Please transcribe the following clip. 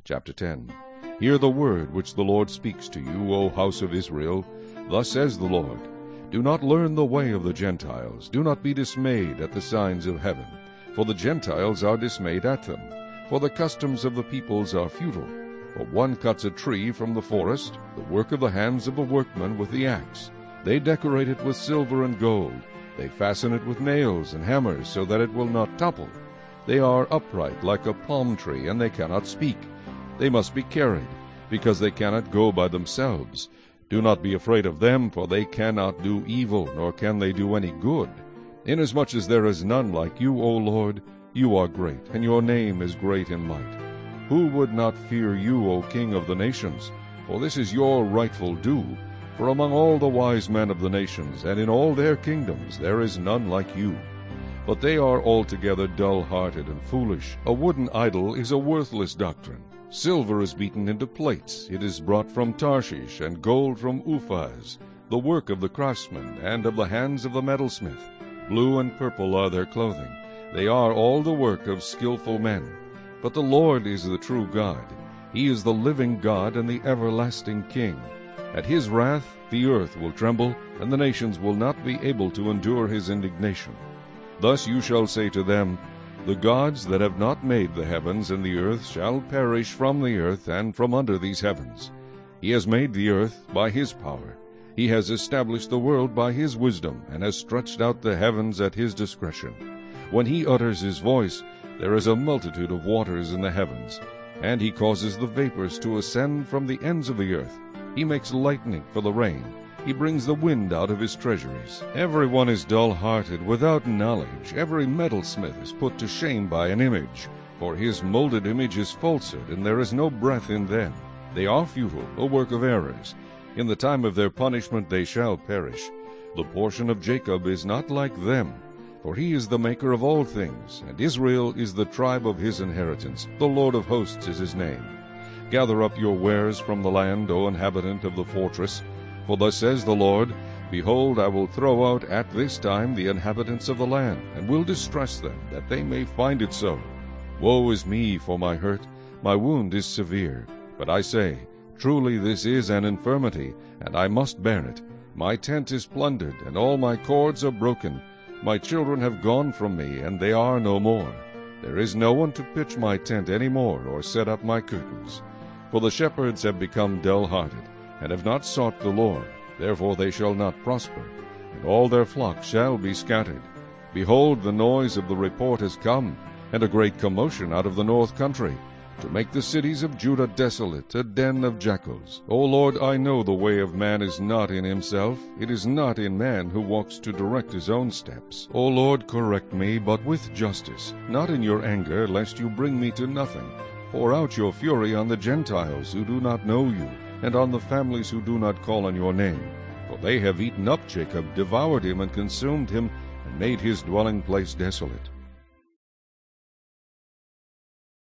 Chapter 10. Hear the word which the Lord speaks to you, O house of Israel. Thus says the Lord, Do not learn the way of the Gentiles. Do not be dismayed at the signs of heaven. For the Gentiles are dismayed at them. For the customs of the peoples are futile. For one cuts a tree from the forest, the work of the hands of the workman with the axe. They decorate it with silver and gold. They fasten it with nails and hammers, so that it will not topple. They are upright like a palm tree, and they cannot speak. They must be carried, because they cannot go by themselves. Do not be afraid of them, for they cannot do evil, nor can they do any good. Inasmuch as there is none like you, O Lord, you are great, and your name is great in might. Who would not fear you, O King of the nations? For this is your rightful due. For among all the wise men of the nations, and in all their kingdoms, there is none like you. But they are altogether dull-hearted and foolish. A wooden idol is a worthless doctrine. Silver is beaten into plates. It is brought from Tarshish, and gold from Uphaz, the work of the craftsman, and of the hands of the metalsmith. Blue and purple are their clothing. They are all the work of skillful men. But the Lord is the true God. He is the living God and the everlasting King. At his wrath the earth will tremble, and the nations will not be able to endure his indignation. Thus you shall say to them, The gods that have not made the heavens and the earth shall perish from the earth and from under these heavens. He has made the earth by his power. He has established the world by his wisdom, and has stretched out the heavens at his discretion. When he utters his voice, there is a multitude of waters in the heavens, and he causes the vapors to ascend from the ends of the earth. He makes lightning for the rain. He brings the wind out of his treasuries. Everyone is dull-hearted, without knowledge. Every metalsmith is put to shame by an image. For his molded image is falsehood, and there is no breath in them. They are futile, a work of errors. In the time of their punishment they shall perish. The portion of Jacob is not like them, for he is the maker of all things, and Israel is the tribe of his inheritance. The Lord of hosts is his name. Gather up your wares from the land, O inhabitant of the fortress. For thus says the Lord, Behold, I will throw out at this time the inhabitants of the land, and will distress them, that they may find it so. Woe is me for my hurt, my wound is severe. But I say, Truly this is an infirmity, and I must bear it. My tent is plundered, and all my cords are broken. My children have gone from me, and they are no more. There is no one to pitch my tent any more, or set up my curtains. For the shepherds have become dull-hearted, and have not sought the Lord. Therefore they shall not prosper, and all their flocks shall be scattered. Behold, the noise of the report has come, and a great commotion out of the north country, to make the cities of Judah desolate, a den of jackals. O Lord, I know the way of man is not in himself. It is not in man who walks to direct his own steps. O Lord, correct me, but with justice, not in your anger, lest you bring me to nothing. Pour out your fury on the Gentiles who do not know you, and on the families who do not call on your name. For they have eaten up Jacob, devoured him, and consumed him, and made his dwelling place desolate.